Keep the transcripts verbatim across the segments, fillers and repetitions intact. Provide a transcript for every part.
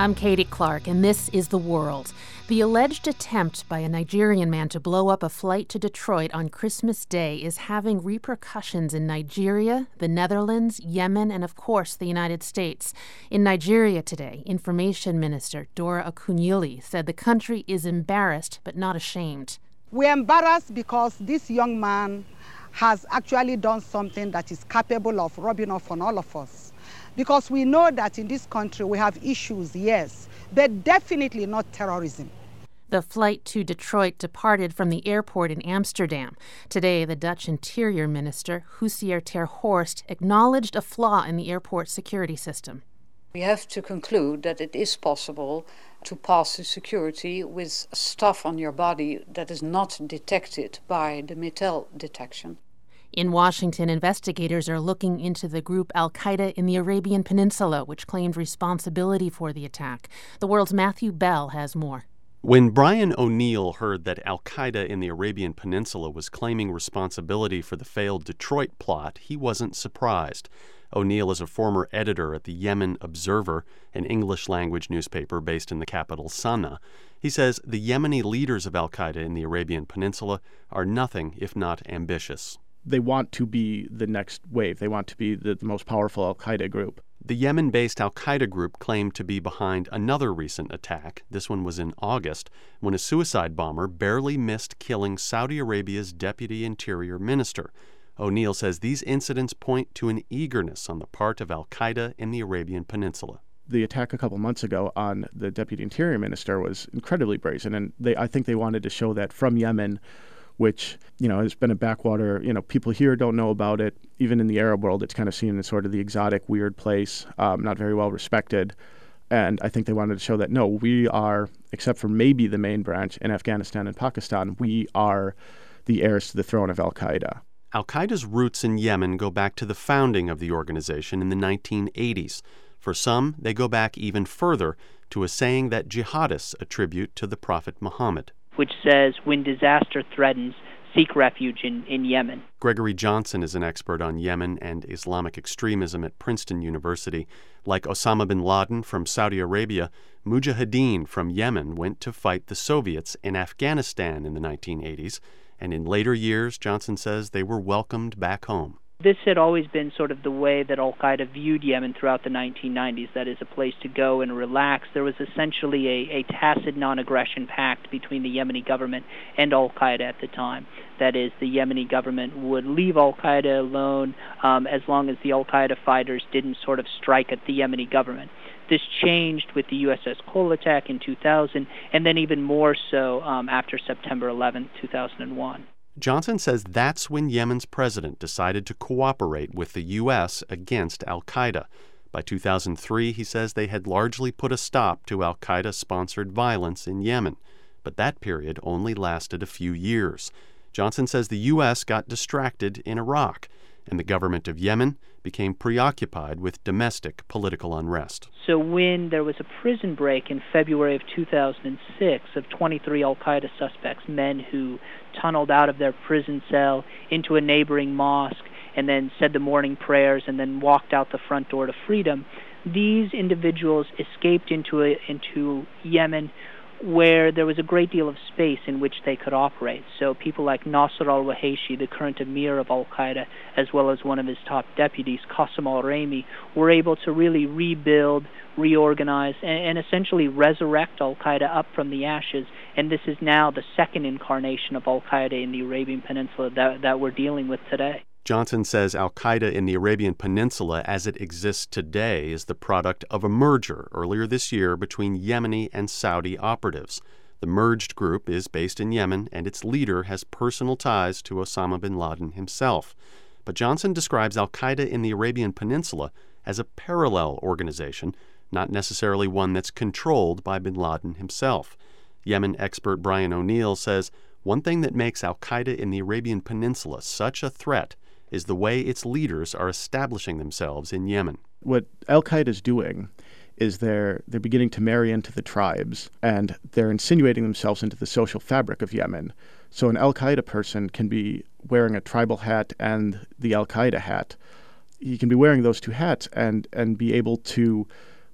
I'm Katie Clark, and this is The World. The alleged attempt by a Nigerian man to blow up a flight to Detroit on Christmas Day is having repercussions in Nigeria, the Netherlands, Yemen, and of course the United States. In Nigeria today, Information Minister Dora Akunyili said the country is embarrassed but not ashamed. We're embarrassed because this young man has actually done something that is capable of rubbing off on all of us. Because we know that in this country we have issues, yes, but definitely not terrorism. The flight to Detroit departed from the airport in Amsterdam. Today, the Dutch Interior Minister, Hussier ter Horst, acknowledged a flaw in the airport security system. We have to conclude that it is possible to pass the security with stuff on your body that is not detected by the metal detection. In Washington, investigators are looking into the group Al-Qaeda in the Arabian Peninsula, which claimed responsibility for the attack. The World's Matthew Bell has more. When Brian O'Neill heard that Al-Qaeda in the Arabian Peninsula was claiming responsibility for the failed Detroit plot, he wasn't surprised. O'Neill is a former editor at the Yemen Observer, an English-language newspaper based in the capital, Sana'a. He says the Yemeni leaders of Al-Qaeda in the Arabian Peninsula are nothing if not ambitious. They want to be the next wave. They want to be the, the most powerful Al-Qaeda group. The Yemen-based Al-Qaeda group claimed to be behind another recent attack. This one was in August, when a suicide bomber barely missed killing Saudi Arabia's deputy interior minister. O'Neill says these incidents point to an eagerness on the part of Al-Qaeda in the Arabian Peninsula. The attack a couple months ago on the deputy interior minister was incredibly brazen, and they, I think they wanted to show that from Yemen, which, you know, has been a backwater, you know, people here don't know about it. Even in the Arab world, it's kind of seen as sort of the exotic, weird place, um, not very well respected. And I think they wanted to show that, no, we are, except for maybe the main branch in Afghanistan and Pakistan, we are the heirs to the throne of Al-Qaeda. Al-Qaeda's roots in Yemen go back to the founding of the organization in the nineteen eighties. For some, they go back even further to a saying that jihadists attribute to the Prophet Muhammad, which says, when disaster threatens, seek refuge in, in Yemen. Gregory Johnson is an expert on Yemen and Islamic extremism at Princeton University. Like Osama bin Laden from Saudi Arabia, Mujahideen from Yemen went to fight the Soviets in Afghanistan in the nineteen eighties, and in later years, Johnson says, they were welcomed back home. This had always been sort of the way that Al-Qaeda viewed Yemen throughout the nineteen nineties, that is a place to go and relax. There was essentially a, a tacit non-aggression pact between the Yemeni government and Al-Qaeda at the time. That is, the Yemeni government would leave Al-Qaeda alone um, as long as the Al-Qaeda fighters didn't sort of strike at the Yemeni government. This changed with the U S S Cole attack in two thousand, and then even more so um, after September eleventh, two thousand one. Johnson says that's when Yemen's president decided to cooperate with the U S against Al-Qaeda. By two thousand three, he says they had largely put a stop to Al-Qaeda-sponsored violence in Yemen, but that period only lasted a few years. Johnson says the U S got distracted in Iraq, and the government of Yemen became preoccupied with domestic political unrest. So when there was a prison break in February of two thousand six of twenty-three Al-Qaeda suspects, men who tunneled out of their prison cell into a neighboring mosque and then said the morning prayers and then walked out the front door to freedom, these individuals escaped into a, into Yemen, where there was a great deal of space in which they could operate. So people like Nasser al-Wahishi, the current emir of Al-Qaeda, as well as one of his top deputies, Qasem al-Raymi, were able to really rebuild, reorganize, and, and essentially resurrect Al-Qaeda up from the ashes. And this is now the second incarnation of Al-Qaeda in the Arabian Peninsula that, that we're dealing with today. Johnson says Al-Qaeda in the Arabian Peninsula as it exists today is the product of a merger earlier this year between Yemeni and Saudi operatives. The merged group is based in Yemen, and its leader has personal ties to Osama bin Laden himself. But Johnson describes Al-Qaeda in the Arabian Peninsula as a parallel organization, not necessarily one that's controlled by bin Laden himself. Yemen expert Brian O'Neill says one thing that makes Al-Qaeda in the Arabian Peninsula such a threat is the way its leaders are establishing themselves in Yemen. What Al-Qaeda is doing is they're they're beginning to marry into the tribes, and they're insinuating themselves into the social fabric of Yemen. So an Al-Qaeda person can be wearing a tribal hat and the Al-Qaeda hat. He can be wearing those two hats and, and be able to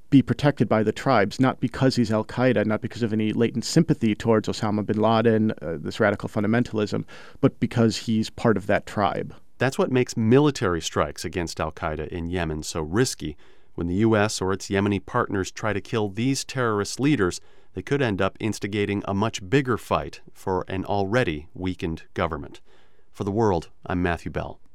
be protected by the tribes, not because he's al-Qaeda, not because of any latent sympathy towards Osama bin Laden, uh, this radical fundamentalism, but because he's part of that tribe. That's what makes military strikes against al-Qaeda in Yemen so risky. When the U S or its Yemeni partners try to kill these terrorist leaders, they could end up instigating a much bigger fight for an already weakened government. For The World, I'm Matthew Bell.